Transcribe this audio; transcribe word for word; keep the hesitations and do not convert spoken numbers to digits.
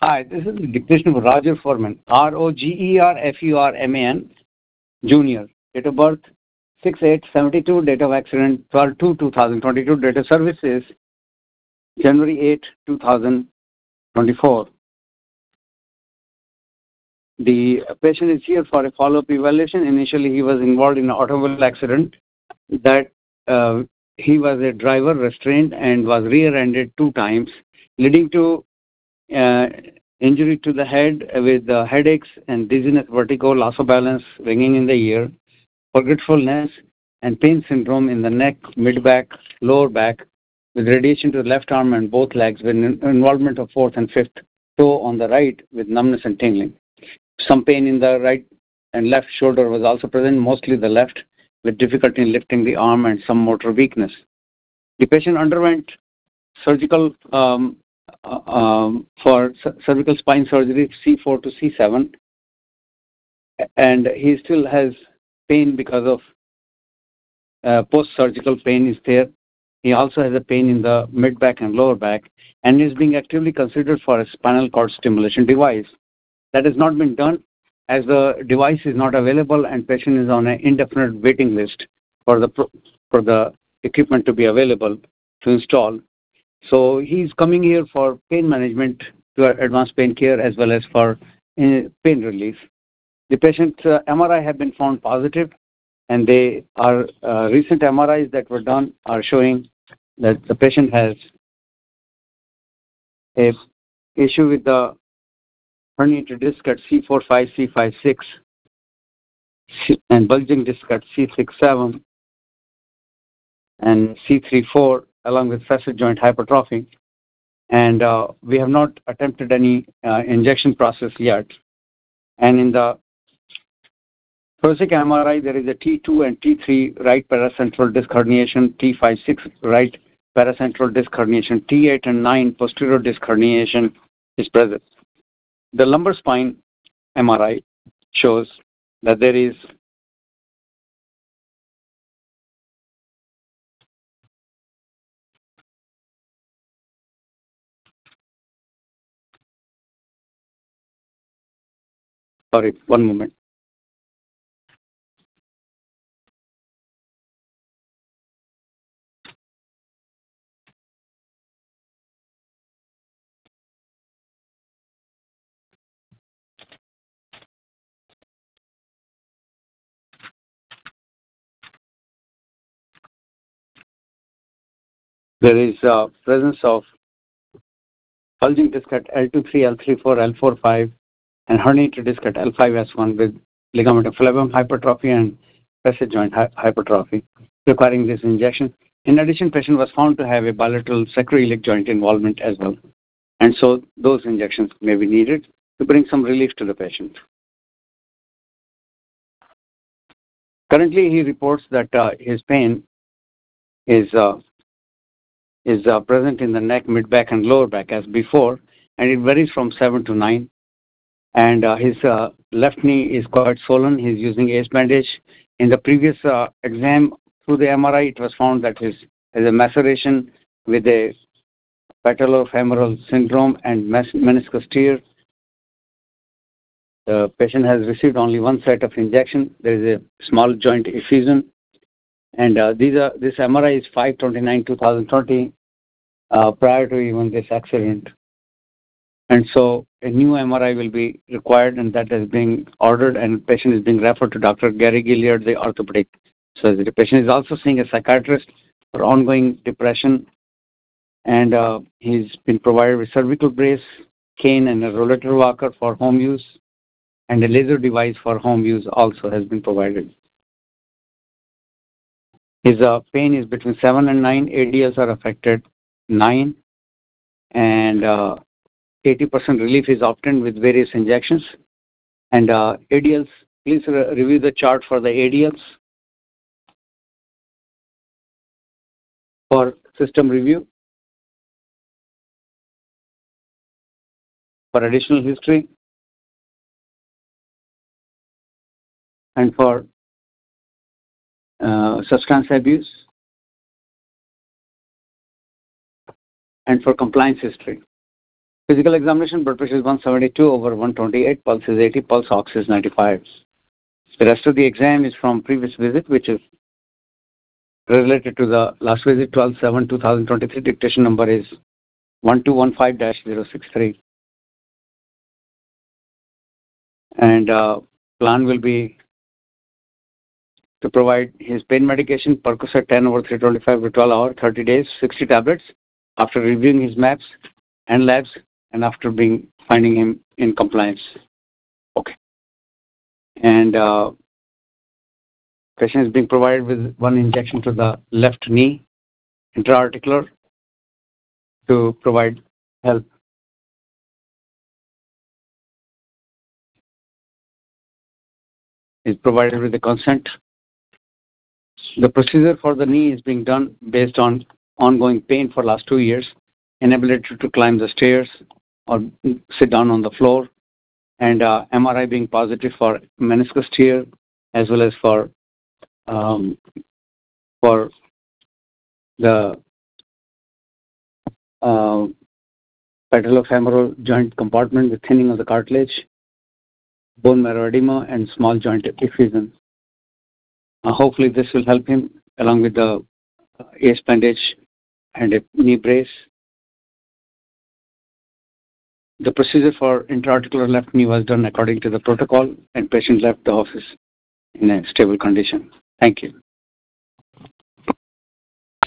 Hi, this is the dictation of Roger Foreman, R O G E R F U R M A N, Junior. Date of birth, six eight seventy-two, date of accident, twelve two two thousand twenty-two, date of service is January eighth two thousand twenty-four. The patient is here for a follow-up evaluation. Initially, he was involved in an automobile accident that uh, he was a driver restrained and was rear-ended two times, leading to uh, injury to the head with uh, headaches and dizziness, vertigo, loss of balance, ringing in the ear, forgetfulness, and pain syndrome in the neck, mid-back, lower back, with radiation to the left arm and both legs, with involvement of fourth and fifth toe on the right with numbness and tingling. Some pain in the right and left shoulder was also present, mostly the left, with difficulty in lifting the arm and some motor weakness. The patient underwent surgical um, uh, um, for cervical spine surgery C four to C seven, and he still has pain because of uh, post-surgical pain is there. He also has a pain in the mid-back and lower back, and is being actively considered for a spinal cord stimulation device. That has not been done as the device is not available and patient is on an indefinite waiting list for the for the equipment to be available to install. So he's coming here for pain management to advanced pain care as well as for uh, pain relief. The patient's uh, M R I have been found positive, and they are uh, recent M R Is that were done are showing that the patient has a issue with the herniated disc at C four five, C five six, and bulging disc at C six seven and C three four, along with facet joint hypertrophy. And uh, we have not attempted any uh, injection process yet. And in the thoracic M R I, there is a T two and T three right paracentral disc herniation, T five six right paracentral disc herniation, T eight and nine posterior disc herniation is present. The lumbar spine M R I shows that there is sorry, one moment. There is uh, presence of bulging disc at L two three, L three four, L four five, and herniated disc at L five S one with ligament of phlebium hypertrophy and facet joint hy- hypertrophy, requiring this injection. In addition, patient was found to have a bilateral sacroiliac joint involvement as well, and so those injections may be needed to bring some relief to the patient. Currently, he reports that uh, his pain is uh, is uh, present in the neck, mid-back, and lower back as before, and it varies from seven to nine. And uh, his uh, left knee is quite swollen. He's using ace bandage. In the previous uh, exam through the M R I, it was found that his has a maceration with a patellofemoral syndrome and meniscus tear. The patient has received only one set of injection. There is a small joint effusion, and uh, these are this M R I is five twenty-nine two thousand twenty, uh, prior to even this accident. And so a new M R I will be required, and that is being ordered, and the patient is being referred to Doctor Gary Gilliard, the orthopedic surgeon. The patient is also seeing a psychiatrist for ongoing depression, and uh, he's been provided with cervical brace, cane, and a rollator walker for home use, and a laser device for home use also has been provided. His uh, pain is between seven and nine. A D Ls are affected nine, and uh, eighty percent relief is obtained with various injections. And uh, A D Ls, please re- review the chart for the A D Ls for system review. For additional history, and for uh, substance abuse, and for compliance history. Physical examination, blood pressure is one seventy-two over one twenty-eight, pulse is eighty, pulse ox is ninety-five. The rest of the exam is from previous visit, which is related to the last visit, twelve seven two thousand twenty-three. Dictation number is one two one five dash zero six three. And uh, plan will be to provide his pain medication, Percocet ten over three twenty-five to twelve hour, thirty days, sixty tablets, after reviewing his maps and labs, and after being finding him in compliance. Okay. And uh, patient is being provided with one injection to the left knee, intra-articular, to provide help. Is provided with the consent. The procedure for the knee is being done based on ongoing pain for last two years, inability to climb the stairs or sit down on the floor, and uh, M R I being positive for meniscus tear as well as for um, for the uh, patellofemoral joint compartment with thinning of the cartilage, bone marrow edema, and small joint effusion. Uh, hopefully this will help him along with the ace bandage and a knee brace. The procedure for intra-articular left knee was done according to the protocol, and patient left the office in a stable condition. Thank you.